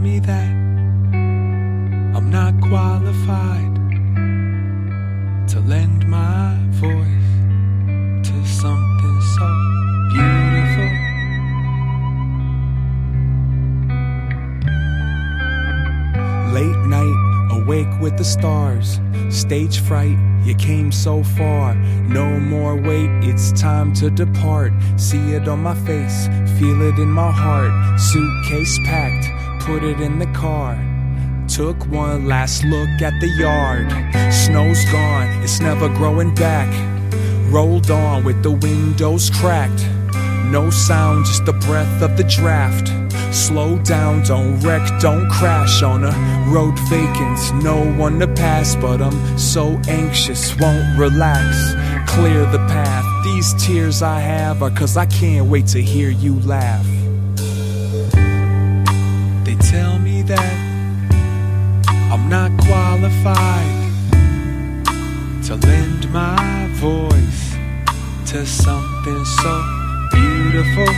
me that I'm not qualified to lend my voice to something so beautiful. Late night, awake with the stars. Stage fright, you came so far. No more wait, it's time to depart. See it on my face, feel it in my heart. Suitcase packed, put it in the car. Took one last look at the yard. Snow's gone, it's never growing back. Rolled on with the windows cracked. No sound, just the breath of the draft. Slow down, don't wreck, don't crash on a road vacant, no one to pass. But I'm so anxious, won't relax. Clear the path, these tears I have are 'cause I can't wait to hear you laugh. They tell me that I'm not qualified to lend my voice to something so beautiful.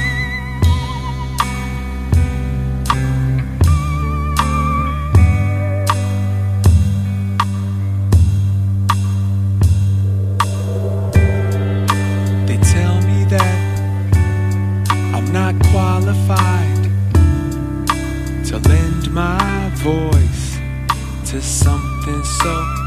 They tell me that I'm not qualified to lend my voice to something so